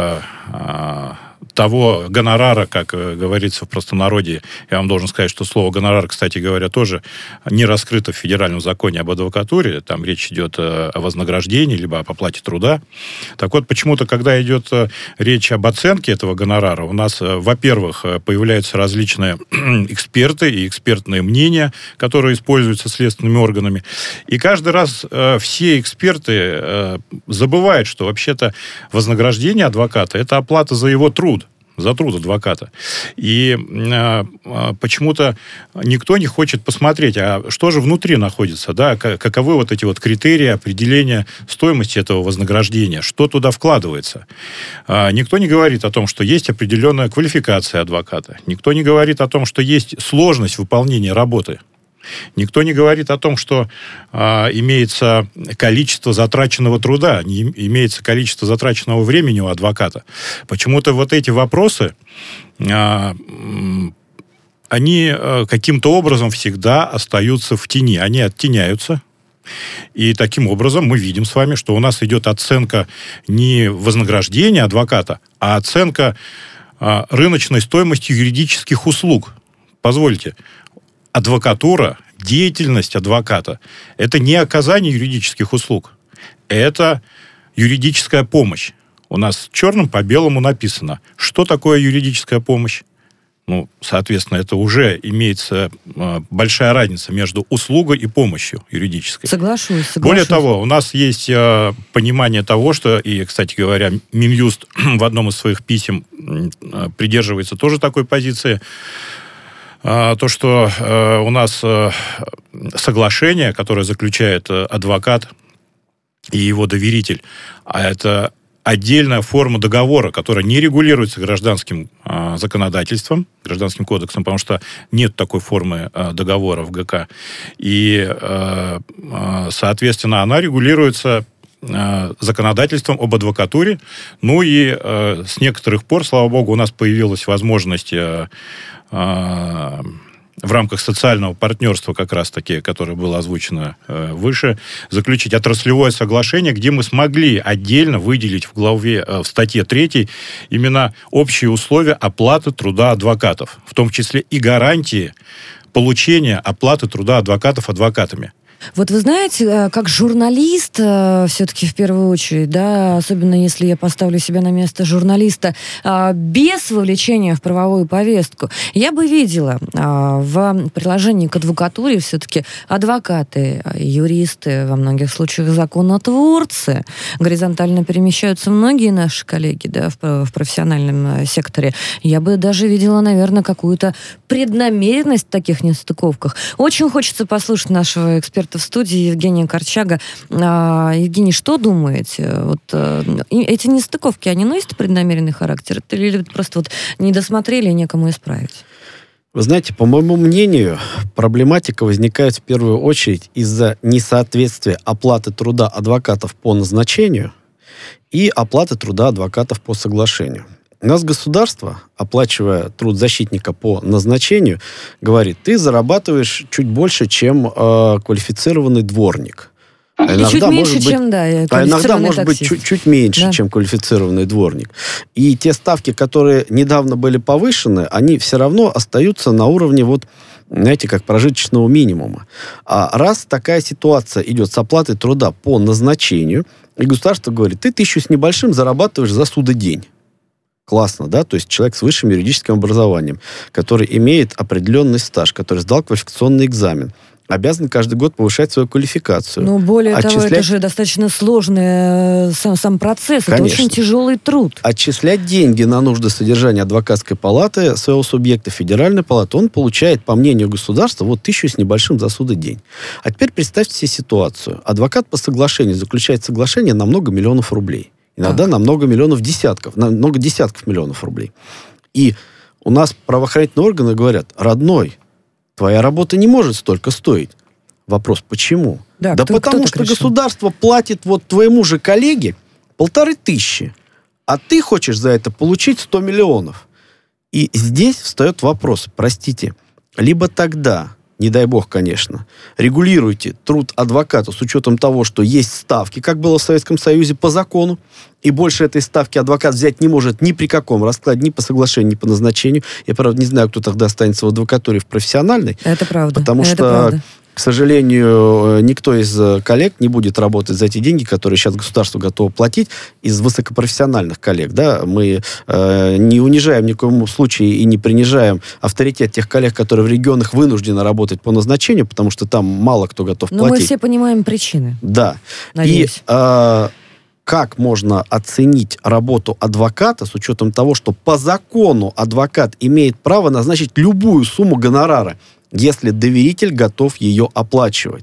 того гонорара, как говорится в простонародье, я вам должен сказать, что слово гонорар, кстати говоря, тоже не раскрыто в федеральном законе об адвокатуре, там речь идет о вознаграждении, либо об оплате труда. Так вот, почему-то, когда идет речь об оценке этого гонорара, у нас, во-первых, появляются различные эксперты и экспертные мнения, которые используются следственными органами, и каждый раз все эксперты забывают, что вообще-то вознаграждение адвоката – это оплата за его труд, за труд адвоката. И э, почему-то никто не хочет посмотреть, а что же внутри находится, да, каковы вот эти вот критерии определения стоимости этого вознаграждения, что туда вкладывается. Э, никто не говорит о том, что есть определенная квалификация адвоката. Никто не говорит о том, что есть сложность выполнения работы. Никто не говорит о том, что э, имеется количество затраченного труда, не имеется количество затраченного времени у адвоката. Почему-то вот эти вопросы, э, они э, каким-то образом всегда остаются в тени. Они оттеняются. И таким образом мы видим с вами, что у нас идет оценка не вознаграждения адвоката, а оценка э, рыночной стоимости юридических услуг. Позвольте, адвокатура, деятельность адвоката – это не оказание юридических услуг. Это юридическая помощь. У нас черным по белому написано, что такое юридическая помощь. Ну, соответственно, это уже имеется э, большая разница между услугой и помощью юридической. Соглашусь, соглашусь. Более того, у нас есть э, понимание того, что, и, кстати говоря, Минюст в одном из своих писем э, придерживается тоже такой позиции, то, что э, у нас э, соглашение, которое заключает э, адвокат и его доверитель, а это отдельная форма договора, которая не регулируется гражданским э, законодательством, гражданским кодексом, потому что нет такой формы э, договора в ГК. И, э, э, соответственно, она регулируется э, законодательством об адвокатуре. Ну и э, с некоторых пор, слава богу, у нас появилась возможность э, в рамках социального партнерства, как раз-таки, которое было озвучено э, выше, заключить отраслевое соглашение, где мы смогли отдельно выделить в главе, э, в статье третьей именно общие условия оплаты труда адвокатов, в том числе и гарантии получения оплаты труда адвокатов адвокатами. Вот вы знаете, как журналист, все-таки в первую очередь, да, особенно если я поставлю себя на место журналиста, без вовлечения в правовую повестку, я бы видела в приложении к адвокатуре все-таки адвокаты, юристы, во многих случаях законотворцы, горизонтально перемещаются многие наши коллеги, да, в, в профессиональном секторе. Я бы даже видела, наверное, какую-то преднамеренность в таких нестыковках. Очень хочется послушать нашего эксперта в студии Евгения Корчага. Евгений, что думаете? Вот эти нестыковки, они носят преднамеренный характер? Или просто вот не досмотрели и некому исправить? Вы знаете, по моему мнению, проблематика возникает в первую очередь из-за несоответствия оплаты труда адвокатов по назначению и оплаты труда адвокатов по соглашению. У нас государство, оплачивая труд защитника по назначению, говорит, ты зарабатываешь чуть больше, чем э, квалифицированный дворник. А иногда, чуть меньше, может быть, чем, да, а иногда, может таксист. быть, чуть, чуть меньше, да. чем квалифицированный дворник. И те ставки, которые недавно были повышены, они все равно остаются на уровне, вот, знаете, как прожиточного минимума. А раз такая ситуация идет с оплатой труда по назначению, и государство говорит, ты тысячу с небольшим зарабатываешь за судодень. Классно, да? То есть человек с высшим юридическим образованием, который имеет определенный стаж, который сдал квалификационный экзамен, обязан каждый год повышать свою квалификацию. Ну, более отчислять... того, это же достаточно сложный сам, сам процесс. Конечно. Это очень тяжелый труд. Отчислять деньги на нужды содержания адвокатской палаты своего субъекта, федеральной палаты, он получает, по мнению государства, вот тысячу с небольшим за судодень. А теперь представьте себе ситуацию. Адвокат по соглашению заключает соглашение на много миллионов рублей. Иногда так. на много миллионов десятков, на много десятков миллионов рублей. И у нас правоохранительные органы говорят, родной, твоя работа не может столько стоить. Вопрос, почему? Да, да кто, потому кто что решил? Государство платит вот твоему же коллеге полторы тысячи, а ты хочешь за это получить сто миллионов. И здесь встает вопрос, простите, либо тогда не дай бог, конечно, регулируйте труд адвоката с учетом того, что есть ставки, как было в Советском Союзе по закону, и больше этой ставки адвокат взять не может ни при каком раскладе, ни по соглашению, ни по назначению. Я, правда, не знаю, кто тогда останется в адвокатуре, в профессиональной. Это правда. Потому Это что, правда. к сожалению, никто из коллег не будет работать за эти деньги, которые сейчас государство готово платить, из высокопрофессиональных коллег. Да? Мы э, не унижаем ни в коем случае и не принижаем авторитет тех коллег, которые в регионах вынуждены работать по назначению, потому что там мало кто готов Но платить. мы все понимаем причины. Да. Надеюсь. И э, как можно оценить работу адвоката с учетом того, что по закону адвокат имеет право назначить любую сумму гонорара, если доверитель готов ее оплачивать?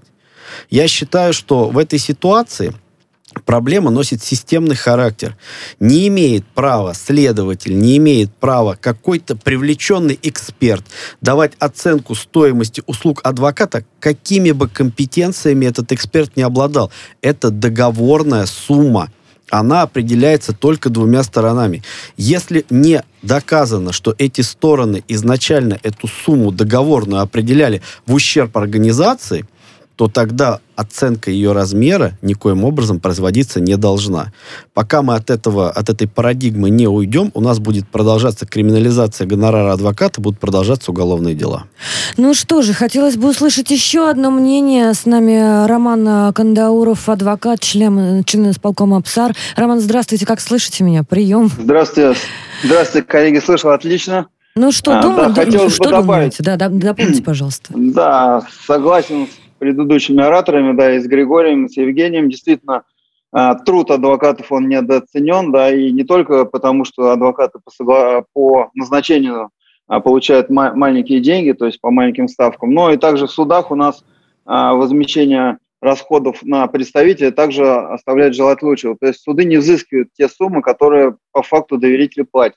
Я считаю, что в этой ситуации проблема носит системный характер. Не имеет права следователь, не имеет права какой-то привлеченный эксперт давать оценку стоимости услуг адвоката, какими бы компетенциями этот эксперт не обладал. Это договорная сумма. Она определяется только двумя сторонами. Если не доказано, что эти стороны изначально эту сумму договорную определяли в ущерб организации, то тогда оценка ее размера никоим образом производиться не должна. Пока мы от этого, от этой парадигмы не уйдем, у нас будет продолжаться криминализация гонорара адвоката, будут продолжаться уголовные дела. Ну что же, хотелось бы услышать еще одно мнение. С нами Роман Кандауров, адвокат, член, член исполкома ПСАР. Роман, здравствуйте, как слышите меня? Прием. Здравствуйте. Здравствуйте, коллеги, слышу отлично. Ну что, а, думаете, да, что думаете? Да, да, дополните, пожалуйста. Да, согласен с предыдущими ораторами, да, и с Григорием, и с Евгением. Действительно, труд адвокатов, он недооценен, да, и не только потому, что адвокаты по, согла... по назначению получают ма- маленькие деньги, то есть по маленьким ставкам, но и также в судах у нас возмещение расходов на представителя также оставляет желать лучшего. То есть суды не взыскивают те суммы, которые по факту доверители платят.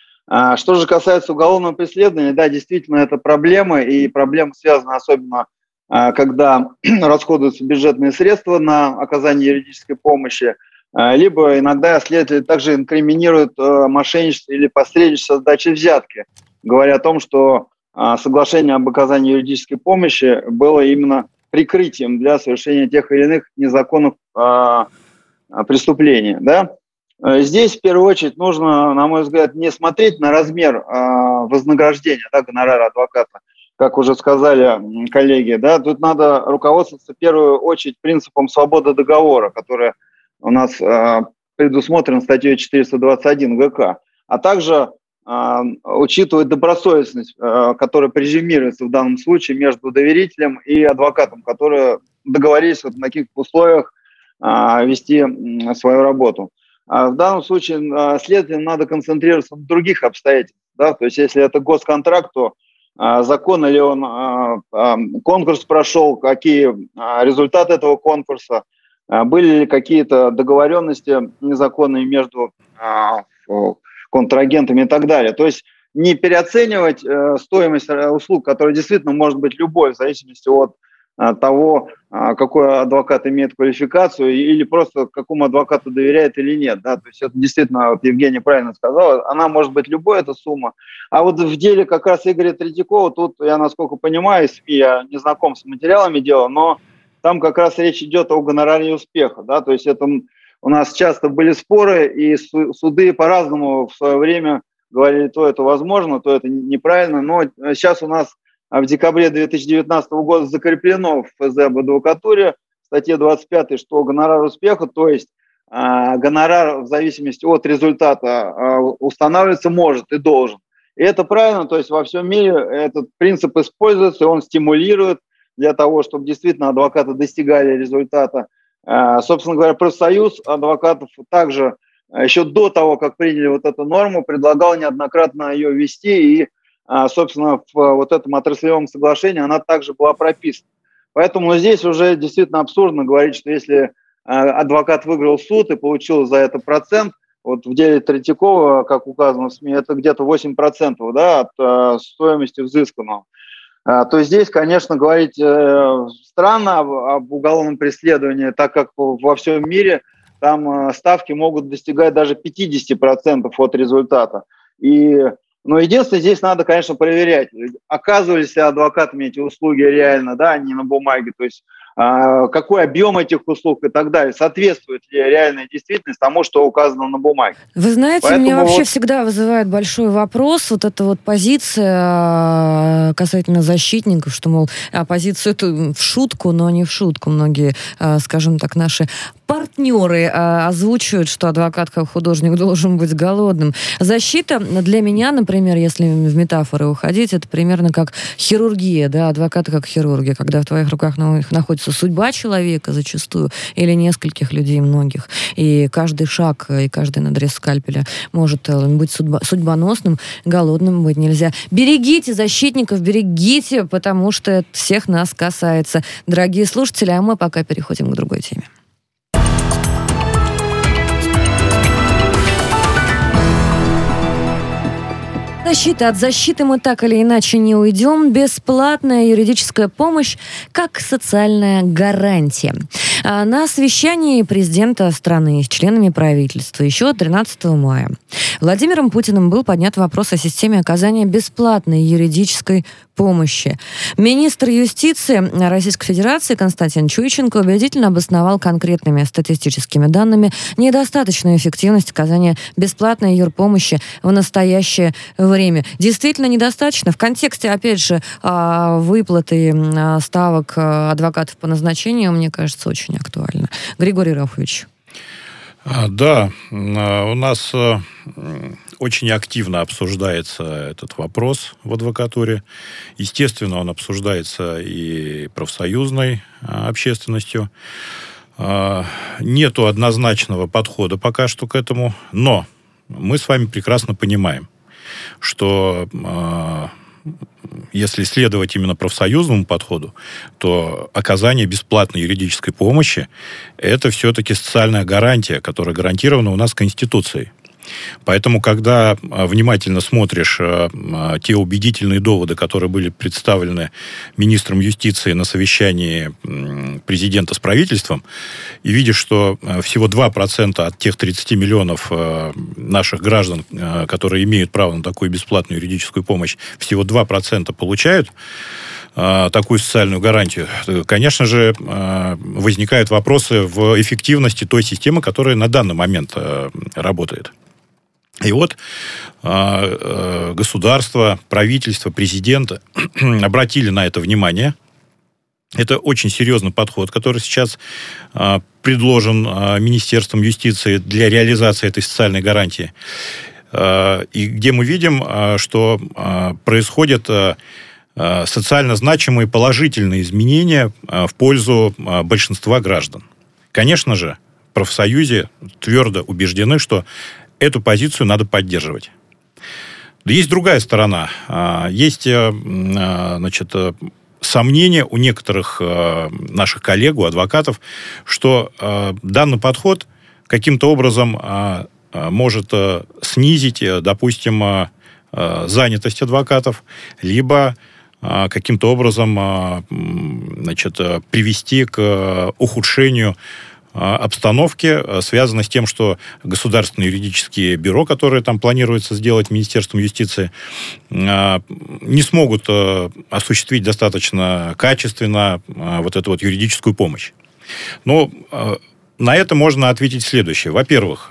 Что же касается уголовного преследования, да, действительно, это проблема, и проблема связана особенно, когда расходуются бюджетные средства на оказание юридической помощи, либо иногда следователи также инкриминируют мошенничество или посредничество с сдачей взятки, говоря о том, что соглашение об оказании юридической помощи было именно прикрытием для совершения тех или иных незаконных преступлений, да. Здесь, в первую очередь, нужно, на мой взгляд, не смотреть на размер э, вознаграждения, да, гонорара адвоката, как уже сказали коллеги, да, тут надо руководствоваться в первую очередь принципом свободы договора, который у нас э, предусмотрен статьей четыреста двадцать один ГК, а также э, учитывать добросовестность, э, которая прежимируется в данном случае между доверителем и адвокатом, которые договорились вот на таких условиях э, вести э, свою работу. А в данном случае э, следователям надо концентрироваться на других обстоятельствах, да, то есть если это госконтракт, то закон или он конкурс прошел, какие результаты этого конкурса, были ли какие-то договоренности незаконные между контрагентами и так далее. То есть не переоценивать стоимость услуг, которая действительно может быть любой, в зависимости от того, какой адвокат имеет квалификацию или просто какому адвокату доверяет или нет. Да? То есть это действительно, вот Евгений правильно сказал, она может быть любой, эта сумма. А вот в деле как раз Игоря Третьякова, тут я, насколько понимаю, СМИ, я не знаком с материалами дела, но там как раз речь идет о гонораре успеха. Да? То есть это у нас часто были споры, и суды по-разному в свое время говорили, то это возможно, то это неправильно. Но сейчас у нас в декабре две тысячи девятнадцатого года закреплено в ФЗ об адвокатуре, в статье двадцать пятой, что гонорар успеха, то есть э, гонорар в зависимости от результата э, устанавливаться может и должен. И это правильно, то есть во всем мире этот принцип используется, он стимулирует для того, чтобы действительно адвокаты достигали результата. Э, собственно говоря, профсоюз адвокатов также еще до того, как приняли вот эту норму, предлагал неоднократно ее ввести, и собственно, в вот этом отраслевом соглашении она также была прописана. Поэтому здесь уже действительно абсурдно говорить, что если адвокат выиграл суд и получил за это процент, вот в деле Третьякова, как указано в СМИ, это где-то восемь процентов, да, от стоимости взысканного. То здесь, конечно, говорить странно об, об уголовном преследовании, так как во всем мире там ставки могут достигать даже пятьдесят процентов от результата. И Но единственное, здесь надо, конечно, проверять, оказывались ли адвокатами эти услуги реально, да, а не на бумаге, то есть э, какой объем этих услуг и так далее, соответствует ли реальная действительность тому, что указано на бумаге. Вы знаете, Поэтому меня вообще вот... всегда вызывает большой вопрос, вот эта вот позиция касательно защитников, что, мол, оппозицию эту в шутку, но не в шутку. Многие, скажем так, наши партнеры озвучивают, что адвокат как художник должен быть голодным. Защита для меня, например, если в метафоры уходить, это примерно как хирургия, да, адвокаты как хирурги, когда в твоих руках находится судьба человека зачастую или нескольких людей, многих, и каждый шаг и каждый надрез скальпеля может быть судьба, судьбоносным, голодным быть нельзя. Берегите защитников, берегите, потому что это всех нас касается. Дорогие слушатели, а мы пока переходим к другой теме. Защита. От защиты мы так или иначе не уйдем. Бесплатная юридическая помощь как социальная гарантия. На совещании президента страны с членами правительства еще тринадцатого мая Владимиром Путиным был поднят вопрос о системе оказания бесплатной юридической помощи. Министр юстиции Российской Федерации Константин Чуйченко убедительно обосновал конкретными статистическими данными недостаточную эффективность оказания бесплатной юрпомощи в настоящее время. Действительно недостаточно. В контексте, опять же, выплаты ставок адвокатов по назначению, мне кажется, очень актуально. Григорий Рауфович. Да, у нас очень активно обсуждается этот вопрос в адвокатуре. Естественно, он обсуждается и профсоюзной общественностью. Нету однозначного подхода пока что к этому, но мы с вами прекрасно понимаем, что если следовать именно профсоюзному подходу, то оказание бесплатной юридической помощи – это все-таки социальная гарантия, которая гарантирована у нас Конституцией. Поэтому, когда внимательно смотришь те убедительные доводы, которые были представлены министром юстиции на совещании президента с правительством, и видишь, что всего два процента от тех тридцати миллионов наших граждан, которые имеют право на такую бесплатную юридическую помощь, всего два процента получают такую социальную гарантию, конечно же, возникают вопросы в эффективности той системы, которая на данный момент работает. И вот э, государство, правительство, президент обратили на это внимание. Это очень серьезный подход, который сейчас э, предложен э, Министерством юстиции для реализации этой социальной гарантии. Э, и где мы видим, э, что э, происходят э, социально значимые положительные изменения э, в пользу э, большинства граждан. Конечно же, в профсоюзе твердо убеждены, что эту позицию надо поддерживать. Но есть другая сторона. Есть, значит, сомнения у некоторых наших коллег, у адвокатов, что данный подход каким-то образом может снизить, допустим, занятость адвокатов, либо каким-то образом, значит, привести к ухудшению обстановки, связано с тем, что государственные юридические бюро, которые там планируется сделать Министерством юстиции, не смогут осуществить достаточно качественно вот эту вот юридическую помощь. Но на это можно ответить следующее. Во-первых,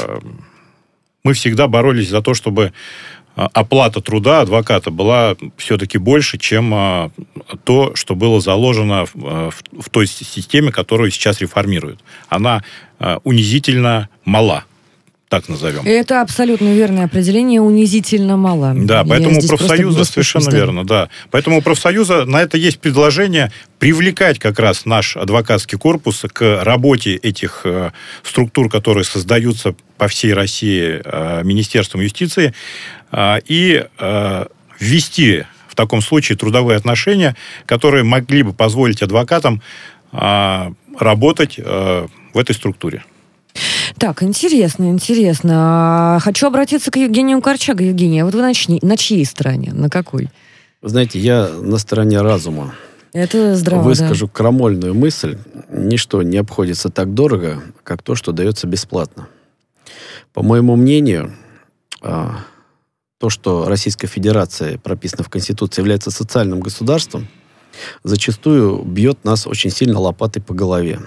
мы всегда боролись за то, чтобы оплата труда адвоката была все-таки больше, чем то, что было заложено в, в той системе, которую сейчас реформируют. Она унизительно мала, так назовем. Это абсолютно верное определение, унизительно мало. Да, поэтому у профсоюза совершенно верно, да. Поэтому у профсоюза на это есть предложение привлекать как раз наш адвокатский корпус к работе этих э, структур, которые создаются по всей России э, Министерством юстиции, э, и э, ввести в таком случае трудовые отношения, которые могли бы позволить адвокатам э, работать э, в этой структуре. Так, интересно, интересно. Хочу обратиться к Евгению Корчагу. Евгений, а вот вы на, чьи, на чьей стороне? На какой? Вы знаете, я на стороне разума. Это здраво, Выскажу да. крамольную мысль. Ничто не обходится так дорого, как то, что дается бесплатно. По моему мнению, то, что Российская Федерация, прописано в Конституции, является социальным государством, зачастую бьет нас очень сильно лопатой по голове.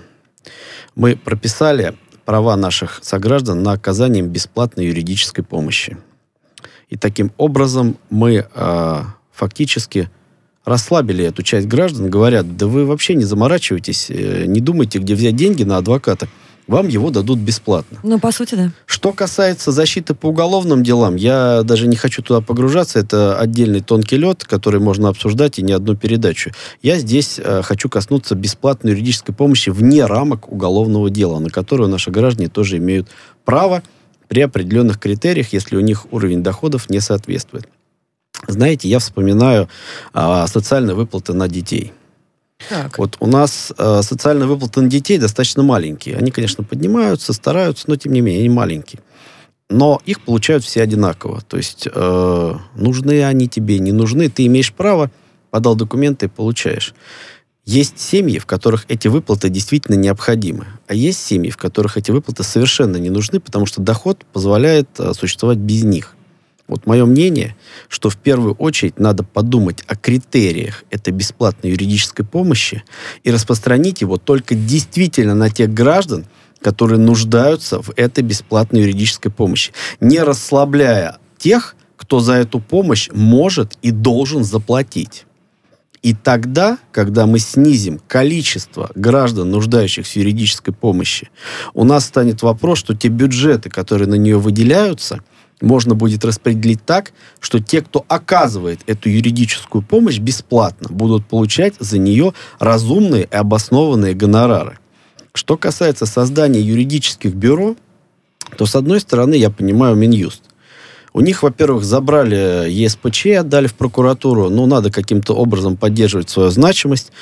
Мы прописали права наших сограждан на оказание им бесплатной юридической помощи. И таким образом мы э, фактически расслабили эту часть граждан, говорят, да вы вообще не заморачивайтесь, э, не думайте, где взять деньги на адвоката, вам его дадут бесплатно. Ну, по сути, да. Что касается защиты по уголовным делам, я даже не хочу туда погружаться, это отдельный тонкий лед, который можно обсуждать и не одну передачу. Я здесь э, хочу коснуться бесплатной юридической помощи вне рамок уголовного дела, на которую наши граждане тоже имеют право при определенных критериях, если у них уровень доходов не соответствует. Знаете, я вспоминаю э, социальные выплаты на детей. Так. Вот у нас э, социальные выплаты на детей достаточно маленькие. Они, конечно, поднимаются, стараются, но, тем не менее, они маленькие. Но их получают все одинаково. То есть, э, нужны они тебе, не нужны. Ты имеешь право, подал документы и получаешь. Есть семьи, в которых эти выплаты действительно необходимы. А есть семьи, в которых эти выплаты совершенно не нужны, потому что доход позволяет э, существовать без них. Вот мое мнение, что в первую очередь надо подумать о критериях этой бесплатной юридической помощи и распространить его только действительно на тех граждан, которые нуждаются в этой бесплатной юридической помощи, не расслабляя тех, кто за эту помощь может и должен заплатить. И тогда, когда мы снизим количество граждан, нуждающихся в юридической помощи, у нас станет вопрос, что те бюджеты, которые на нее выделяются, можно будет распределить так, что те, кто оказывает эту юридическую помощь бесплатно, будут получать за нее разумные и обоснованные гонорары. Что касается создания юридических бюро, то, с одной стороны, я понимаю Минюст. У них, во-первых, забрали ЕСПЧ, отдали в прокуратуру, но надо каким-то образом поддерживать свою значимость.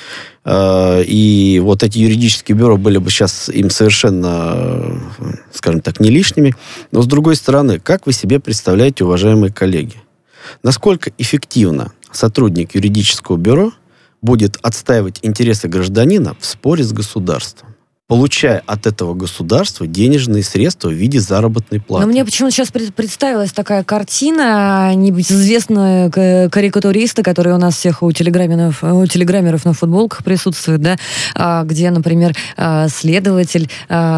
И вот эти юридические бюро были бы сейчас им совершенно, скажем так, не лишними. Но, с другой стороны, как вы себе представляете, уважаемые коллеги, насколько эффективно сотрудник юридического бюро будет отстаивать интересы гражданина в споре с государством, получая от этого государства денежные средства в виде заработной платы? Но мне почему-то сейчас представилась такая картина небезызвестного карикатуриста, который у нас всех у телеграммеров, у телеграммеров на футболках присутствует, да, где, например, следователь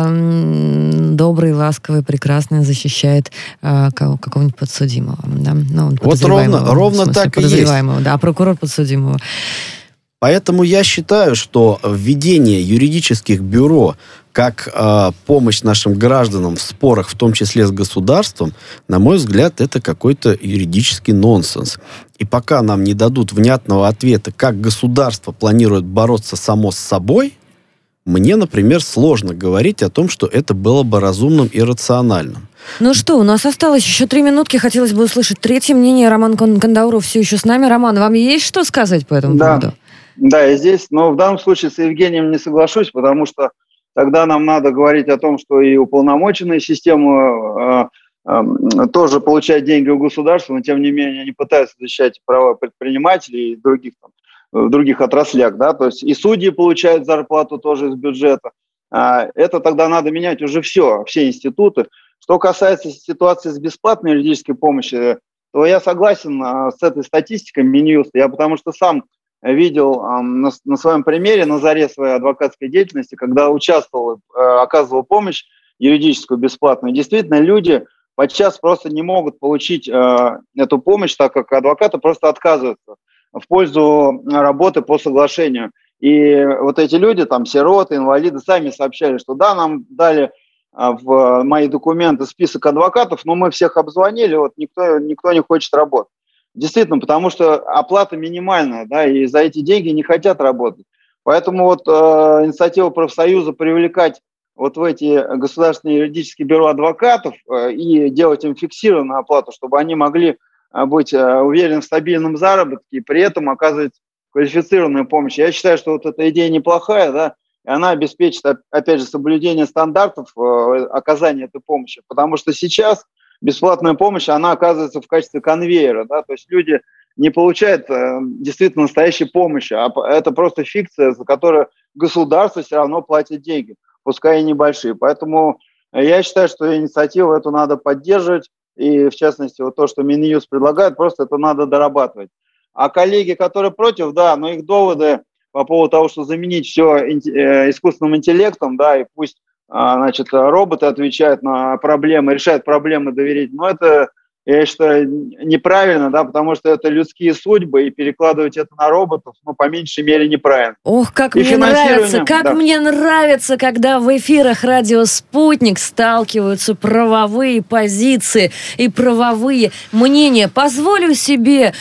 добрый, ласковый, прекрасный защищает какого-нибудь подсудимого. Да? Ну, вот ровно, ровно смысле, так и есть. Да, а прокурор подсудимого. Поэтому я считаю, что введение юридических бюро как э, помощь нашим гражданам в спорах, в том числе с государством, на мой взгляд, это какой-то юридический нонсенс. И пока нам не дадут внятного ответа, как государство планирует бороться само с собой, мне, например, сложно говорить о том, что это было бы разумным и рациональным. Ну что, у нас осталось еще три минутки. Хотелось бы услышать третье мнение. Роман Кандауров все еще с нами. Роман, вам есть что сказать по этому да. поводу? Да, я здесь, но в данном случае с Евгением не соглашусь, потому что тогда нам надо говорить о том, что и уполномоченная система э, э, тоже получает деньги у государства, но тем не менее они пытаются защищать права предпринимателей и других, там, в других отраслях, да, то есть и судьи получают зарплату тоже из бюджета. А это тогда надо менять уже все, все институты. Что касается ситуации с бесплатной юридической помощью, то я согласен а, с этой статистикой Минюста, я потому что сам видел э, на, на своем примере, на заре своей адвокатской деятельности, когда участвовал, э, оказывал помощь юридическую бесплатную. Действительно, люди подчас просто не могут получить э, эту помощь, так как адвокаты просто отказываются в пользу работы по соглашению. И вот эти люди, там, сироты, инвалиды, сами сообщали, что да, нам дали э, в мои документы список адвокатов, но мы всех обзвонили, вот никто, никто не хочет работать. Действительно, потому что оплата минимальная, да, и за эти деньги не хотят работать. Поэтому вот э, инициатива профсоюза привлекать вот в эти государственные юридические бюро адвокатов э, и делать им фиксированную оплату, чтобы они могли э, быть э, уверены в стабильном заработке и при этом оказывать квалифицированную помощь. Я считаю, что вот эта идея неплохая, да, и она обеспечит, опять же, соблюдение стандартов э, оказания этой помощи, потому что сейчас бесплатная помощь, она оказывается в качестве конвейера, да, то есть люди не получают э, действительно настоящей помощи, а это просто фикция, за которую государство все равно платит деньги, пускай и небольшие. Поэтому я считаю, что инициативу эту надо поддерживать, и, в частности, вот то, что Минюст предлагает, просто это надо дорабатывать. А коллеги, которые против, да, но их доводы по поводу того, что заменить все искусственным интеллектом, да, и пусть, значит, роботы отвечают на проблемы, решают проблемы доверить, но это, я считаю, неправильно, да, потому что это людские судьбы, и перекладывать это на роботов, ну, по меньшей мере, неправильно. Ох, как и мне нравится, как да. мне нравится, когда в эфирах «Радио Спутник» сталкиваются правовые позиции и правовые мнения. Позволю себе,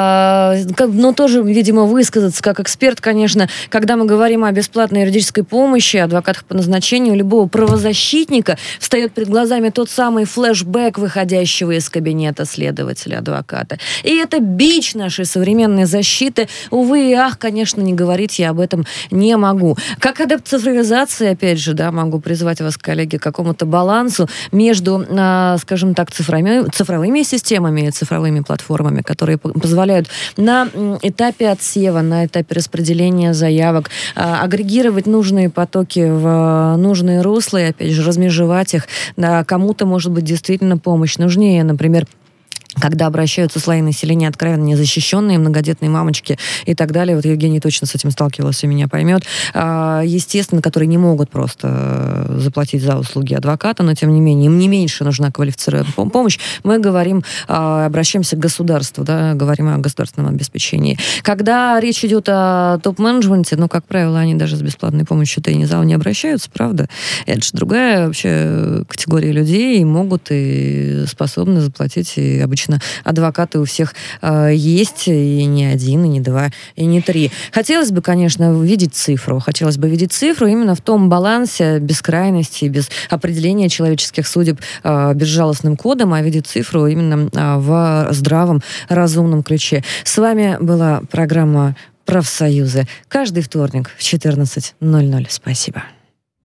э, как, ну, тоже, видимо, высказаться как эксперт, конечно, когда мы говорим о бесплатной юридической помощи, адвокатах по назначению, любого правозащитника, встает перед глазами тот самый флешбэк выходящего из кабинета следователя, адвоката. И это бич нашей современной защиты. Увы и ах, конечно, не говорить я об этом не могу. Как адепт цифровизации, опять же, да, могу призвать вас, коллеги, к какому-то балансу между, а, скажем так, цифровыми, цифровыми системами и цифровыми платформами, которые позволяют на этапе отсева, на этапе распределения заявок а, агрегировать нужные потоки в нужные русла и, опять же, размежевать их. Да, кому-то, может быть, действительно помощь нужнее, например, когда обращаются слои населения откровенно незащищенные, многодетные мамочки и так далее. Вот Евгений точно с этим сталкивался и меня поймет. Естественно, которые не могут просто заплатить за услуги адвоката, но тем не менее им не меньше нужна квалифицированная помощь. Мы говорим, обращаемся к государству, да, говорим о государственном обеспечении. Когда речь идет о топ-менеджменте, ну, как правило, они даже с бесплатной помощью-то и не обращаются, правда? Это же другая вообще категория людей, и могут и способны заплатить, и обычно адвокаты у всех э, есть, и не один, и не два, и не три. Хотелось бы, конечно, видеть цифру. Хотелось бы видеть цифру именно в том балансе без крайности, без определения человеческих судеб э, безжалостным кодом, а видеть цифру именно э, в здравом, разумном ключе. С вами была программа «Профсоюзы». Каждый вторник в четырнадцать ноль ноль. Спасибо.